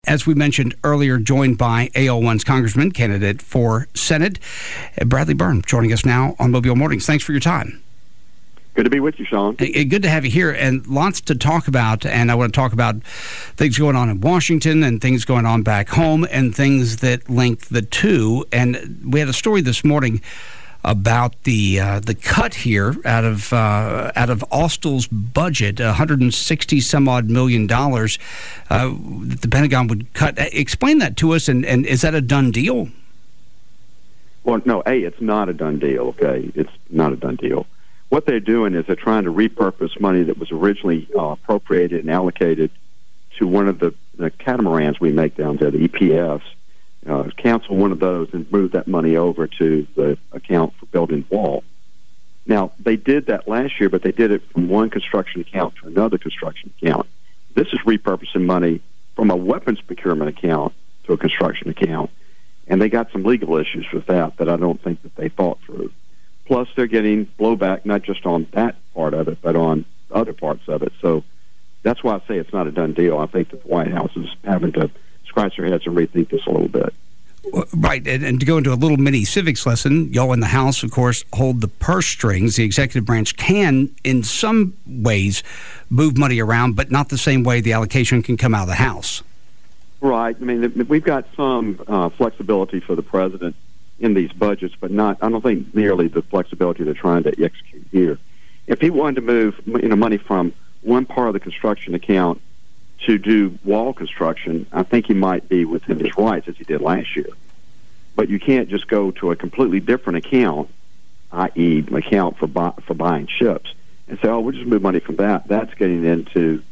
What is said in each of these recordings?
as we mentioned earlier, joined by AL1's Congressman, candidate for Senate, Bradley Byrne, joining us now on Mobile Mornings. Thanks for your time. Good to be with you, Sean. Good to have you here, and lots to talk about. And I want to talk about things going on in Washington and things going on back home and things that link the two. And we had a story this morning about the cut here out of Austal's budget, $160 some odd million that the Pentagon would cut. Explain that to us, and is that a done deal? Well, no, it's not a done deal, okay? It's not a done deal. What they're doing is they're trying to repurpose money that was originally appropriated and allocated to one of the catamarans we make down there, the EPFs, cancel one of those and move that money over to the account for building the wall. Now, they did that last year, but they did it from one construction account to another construction account. This is repurposing money from a weapons procurement account to a construction account, and they got some legal issues with that I don't think that they thought through. Plus, they're getting blowback not just on that part of it, but on other parts of it. So that's why I say it's not a done deal. I think that the White House is having to scratch their heads and rethink this a little bit. Right, and to go into a little mini civics lesson, y'all in the House, of course, hold the purse strings. The executive branch can, in some ways, move money around, but not the same way the allocation can come out of the House. Right. I mean, we've got some flexibility for the president in these budgets, but I don't think nearly the flexibility they're trying to execute here. If he wanted to move money from one part of the construction account to do wall construction, I think he might be within his rights, as he did last year. But you can't just go to a completely different account, i.e. an account for buying ships, and say, "Oh, we'll just move money from that." That's getting into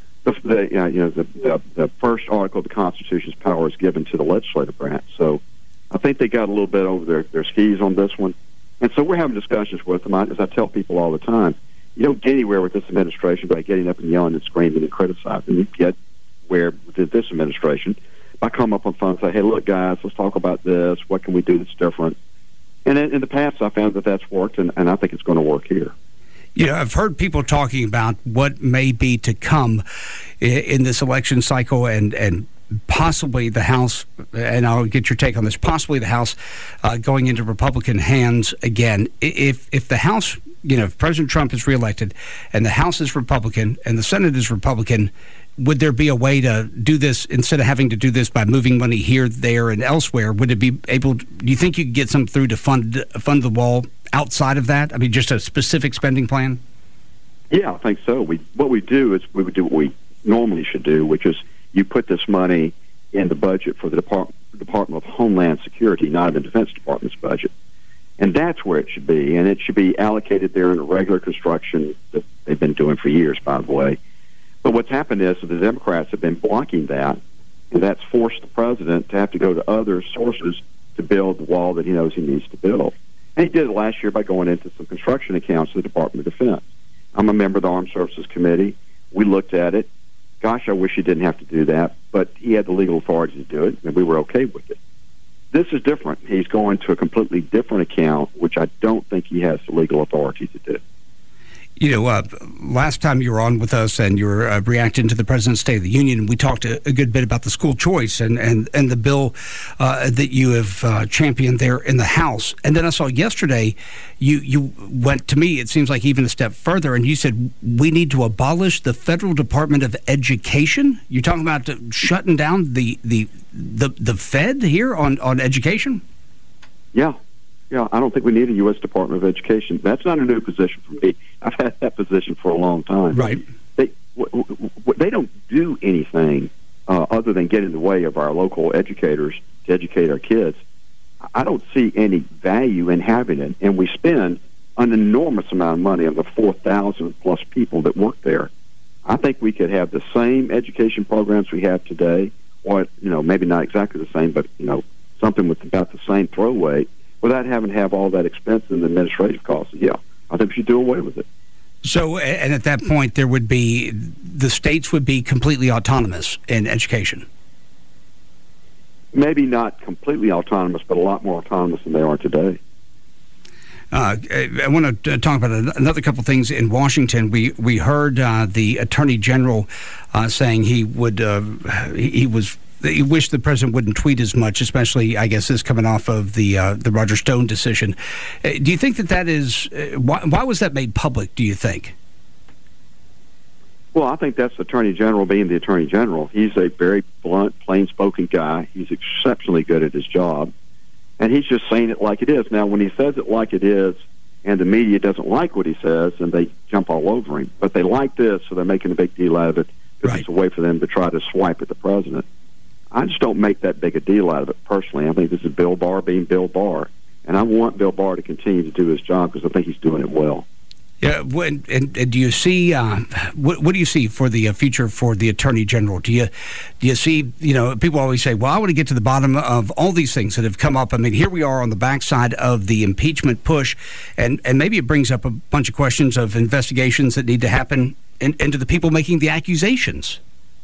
the first article of the Constitution's power is given to the legislative branch. So I think they got a little bit over their skis on this one. And so we're having discussions with them. As I tell people all the time, you don't get anywhere with this administration by getting up and yelling and screaming and criticizing. You get where with this administration by coming up on the phone and say, "Hey, look, guys, let's talk about this. What can we do that's different?" And in the past, I found that that's worked, and I think it's going to work here. You know, I've heard people talking about what may be to come in this election cycle and possibly the House, and I'll get your take on this, possibly the House going into Republican hands again. If the House, if President Trump is reelected and the House is Republican and the Senate is Republican, would there be a way to do this instead of having to do this by moving money here, there, and elsewhere? Would it be able to, do you think you could get some through to fund the wall outside of that? I mean, just a specific spending plan? Yeah, I think so. What we do is we would do what we normally should do, which is you put this money in the budget for the Department of Homeland Security, not in the Defense Department's budget. And that's where it should be. And it should be allocated there in a regular construction that they've been doing for years, by the way. But what's happened is that the Democrats have been blocking that, and that's forced the president to have to go to other sources to build the wall that he knows he needs to build. And he did it last year by going into some construction accounts of the Department of Defense. I'm a member of the Armed Services Committee. We looked at it. Gosh, I wish he didn't have to do that, but he had the legal authority to do it, and we were okay with it. This is different. He's going to a completely different account, which I don't think he has the legal authority to do. Last time you were on with us and you were reacting to the President's State of the Union, we talked a good bit about the school choice and the bill that you have championed there in the House. And then I saw yesterday you went, to me, it seems like even a step further, and you said we need to abolish the Federal Department of Education. You're talking about shutting down the Fed here on education? Yeah. Yeah, I don't think we need a U.S. Department of Education. That's not a new position for me. I've had that position for a long time. Right. They don't do anything other than get in the way of our local educators to educate our kids. I don't see any value in having it, and we spend an enormous amount of money on the 4,000 plus people that work there. I think we could have the same education programs we have today, or maybe not exactly the same, but something with about the same throw weight, without having to have all that expense and administrative costs. Yeah, I think we should do away with it. So, and at that point, the states would be completely autonomous in education. Maybe not completely autonomous, but a lot more autonomous than they are today. I want to talk about another couple of things in Washington. We heard the Attorney General saying he was you wish the president wouldn't tweet as much, especially, I guess, this coming off of the Roger Stone decision. Do you think that is why was that made public? Do you think? Well, I think that's the Attorney General being the Attorney General. He's a very blunt, plain-spoken guy. He's exceptionally good at his job, and he's just saying it like it is. Now, when he says it like it is, and the media doesn't like what he says, and they jump all over him. But they like this, so they're making a big deal out of it because it's a way for them to try to swipe at the president. I just don't make that big a deal out of it personally. I think this is Bill Barr being Bill Barr, and I want Bill Barr to continue to do his job because I think he's doing it well. Yeah, and do you see what do you see for the future for the Attorney General? Do you see, people always say, well, I want to get to the bottom of all these things that have come up. I mean, here we are on the backside of the impeachment push, and maybe it brings up a bunch of questions of investigations that need to happen into the people making the accusations.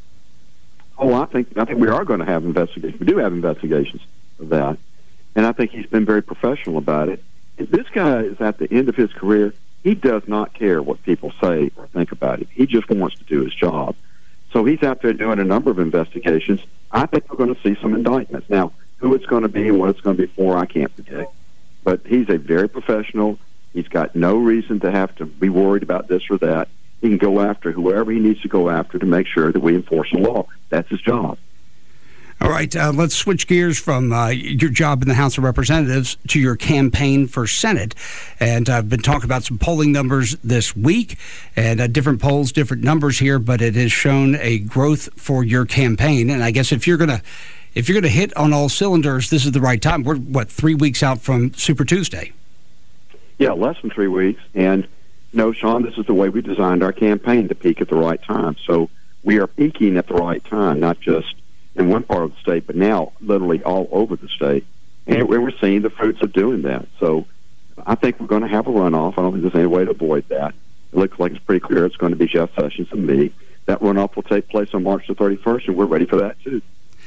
Oh, I think we are going to have investigations. We do have investigations of that, and I think he's been very professional about it. And this guy is at the end of his career. He does not care what people say or think about him. He just wants to do his job. So he's out there doing a number of investigations. I think we're going to see some indictments. Now, who it's going to be and what it's going to be for, I can't predict. But he's a very professional. He's got no reason to have to be worried about this or that. He can go after whoever he needs to go after to make sure that we enforce the law. That's his job. All right, let's switch gears from your job in the House of Representatives to your campaign for Senate. And I've been talking about some polling numbers this week, and different polls, different numbers here, but it has shown a growth for your campaign. And I guess if you're gonna hit on all cylinders, this is the right time. We're 3 weeks out from Super Tuesday. Yeah, less than 3 weeks. And no, Sean, this is the way we designed our campaign, to peak at the right time. So we are peaking at the right time, not just in one part of the state, but now literally all over the state. And we're seeing the fruits of doing that. So I think we're going to have a runoff. I don't think there's any way to avoid that. It looks like it's pretty clear it's going to be Jeff Sessions and me. That runoff will take place on March the 31st, and we're ready for that, too.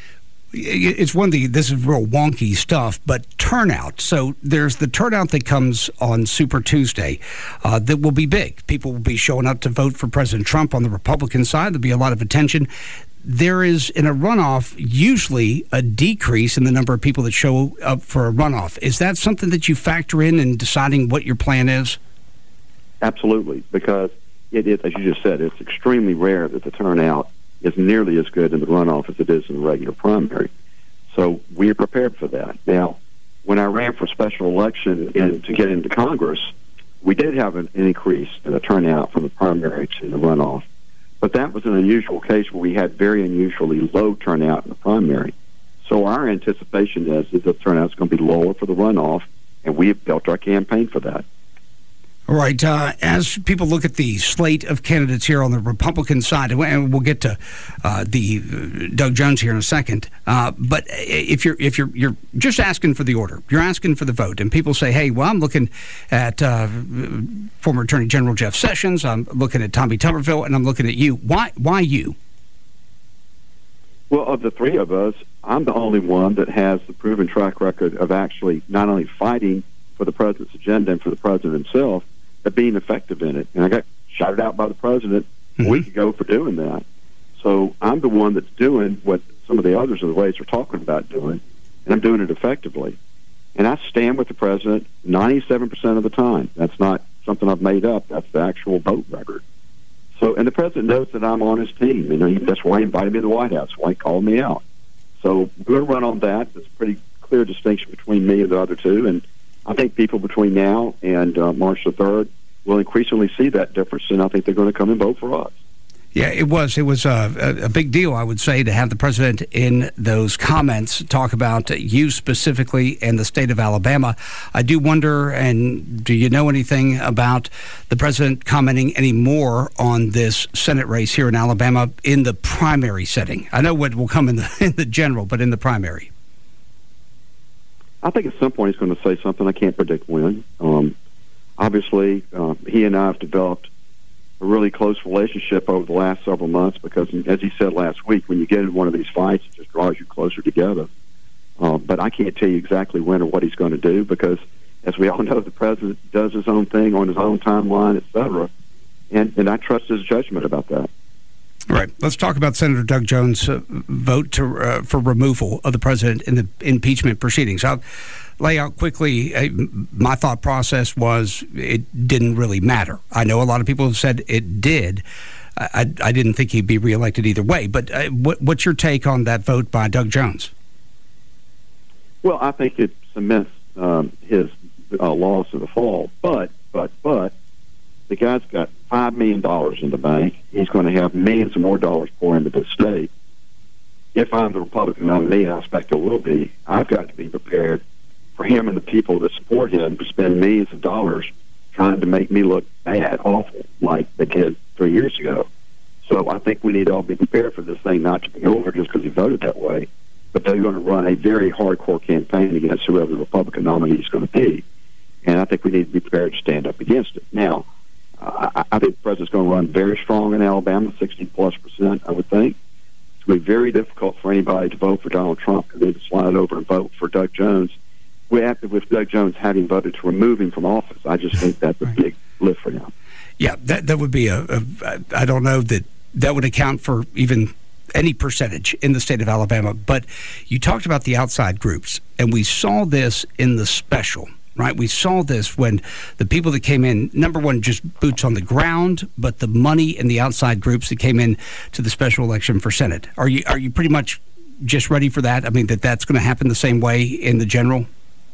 It's this is real wonky stuff, but turnout. So there's the turnout that comes on Super Tuesday that will be big. People will be showing up to vote for President Trump on the Republican side. There'll be a lot of attention. There is, in a runoff, usually a decrease in the number of people that show up for a runoff. Is that something that you factor in deciding what your plan is? Absolutely, because it is, as you just said, it's extremely rare that the turnout is nearly as good in the runoff as it is in the regular primary. So we are prepared for that. Now, when I ran for special election to get into Congress, we did have an increase in the turnout from the primary to the runoff. But that was an unusual case where we had very unusually low turnout in the primary. So our anticipation is that the turnout is going to be lower for the runoff, and we have built our campaign for that. All right. As people look at the slate of candidates here on the Republican side, and we'll get to the Doug Jones here in a second. But if you're just asking for the order, you're asking for the vote, and people say, "Hey, well, I'm looking at former Attorney General Jeff Sessions, I'm looking at Tommy Tuberville, and I'm looking at you." Why you? Well, of the three of us, I'm the only one that has the proven track record of actually not only fighting for the president's agenda and for the president himself, but being effective in it. And I got shouted out by the president a week ago for doing that. So I'm the one that's doing what some of the others of the ways are talking about doing, and I'm doing it effectively. And I stand with the president 97% of the time. That's not something I've made up. That's the actual vote record. So, and the president knows that I'm on his team. That's why he invited me to the White House, why he called me out. So we're going to run on that. There's a pretty clear distinction between me and the other two, and I think people between now and March the 3rd will increasingly see that difference, and I think they're going to come and vote for us. Yeah, it was a big deal, I would say, to have the president in those comments talk about you specifically and the state of Alabama. I do wonder, and do you know anything about the president commenting any more on this Senate race here in Alabama in the primary setting? I know what will come in the general, but in the primary. I think at some point he's going to say something. I can't predict when. Obviously, he and I have developed a really close relationship over the last several months because, as he said last week, when you get in one of these fights, it just draws you closer together. But I can't tell you exactly when or what he's going to do because, as we all know, the president does his own thing on his own timeline, et cetera. And I trust his judgment about that. All right. Let's talk about Senator Doug Jones' vote for removal of the president in the impeachment proceedings. I'll lay out quickly. My thought process was it didn't really matter. I know a lot of people have said it did. I didn't think he'd be reelected either way. But what's your take on that vote by Doug Jones? Well, I think it cements his loss in the fall. But the guy's got $5 million in the bank. He's going to have millions of more dollars pour into the state. If I'm the Republican nominee, I expect it will be, I've got to be prepared for him and the people that support him to spend millions of dollars trying to make me look bad, awful, like they did 3 years ago. So I think we need to all be prepared for this thing not to be over just because he voted that way. But they're going to run a very hardcore campaign against whoever the Republican nominee is going to be. And I think we need to be prepared to stand up against it. Now, I think the president's going to run very strong in Alabama, 60+%, I would think. It's going to be very difficult for anybody to vote for Donald Trump because they can slide over and vote for Doug Jones. With Doug Jones having voted to remove him from office, I just think that's a big lift for him. Yeah, that would be I don't know that would account for even any percentage in the state of Alabama. But you talked about the outside groups, and we saw this in the special. Right, we saw this when the people that came in, number one, just boots on the ground, but the money and the outside groups that came in to the special election for Senate. Are you pretty much just ready for that? I mean, that's going to happen the same way in the general?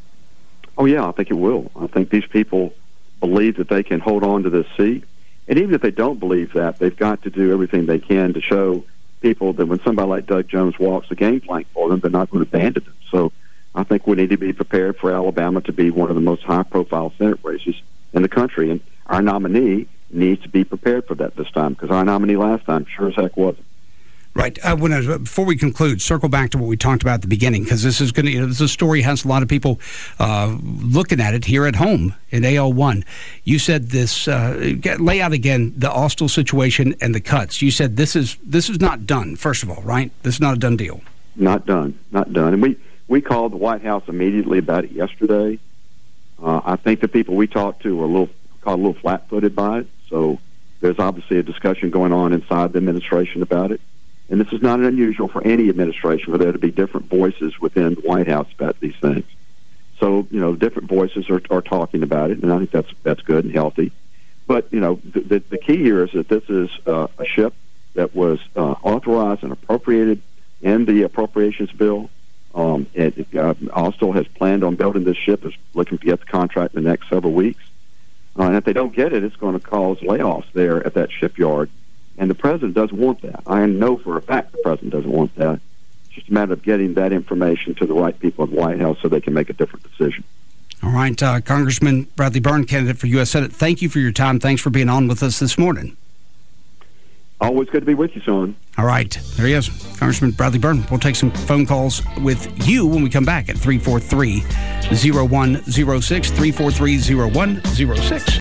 Oh, yeah, I think it will. I think these people believe that they can hold on to this seat. And even if they don't believe that, they've got to do everything they can to show people that when somebody like Doug Jones walks the gangplank for them, they're not going to abandon them. So I think we need to be prepared for Alabama to be one of the most high-profile Senate races in the country. And our nominee needs to be prepared for that this time because our nominee last time sure as heck wasn't. Right. Before we conclude, circle back to what we talked about at the beginning, because this is going to, this story has a lot of people looking at it here at home in AL1. You said this, lay out again the Austell situation and the cuts. You said this is not done, first of all, right? This is not a done deal. Not done. And we called the White House immediately about it yesterday. I think the people we talked to were a little flat-footed by it. So there's obviously a discussion going on inside the administration about it. And this is not unusual for any administration for there to be different voices within the White House about these things. So, different voices are talking about it, and I think that's good and healthy. But, the key here is that this is a ship that was authorized and appropriated in the appropriations bill. Austell has planned on building this ship, is looking to get the contract in the next several weeks. And if they don't get it, it's going to cause layoffs there at that shipyard. And the president doesn't want that. I know for a fact the president doesn't want that. It's just a matter of getting that information to the right people in the White House so they can make a different decision. All right, Congressman Bradley Byrne, candidate for U.S. Senate, thank you for your time. Thanks for being on with us this morning. Always good to be with you, Sean. All right, there he is, Congressman Bradley Byrne. We'll take some phone calls with you when we come back at 343-0106, 343-0106.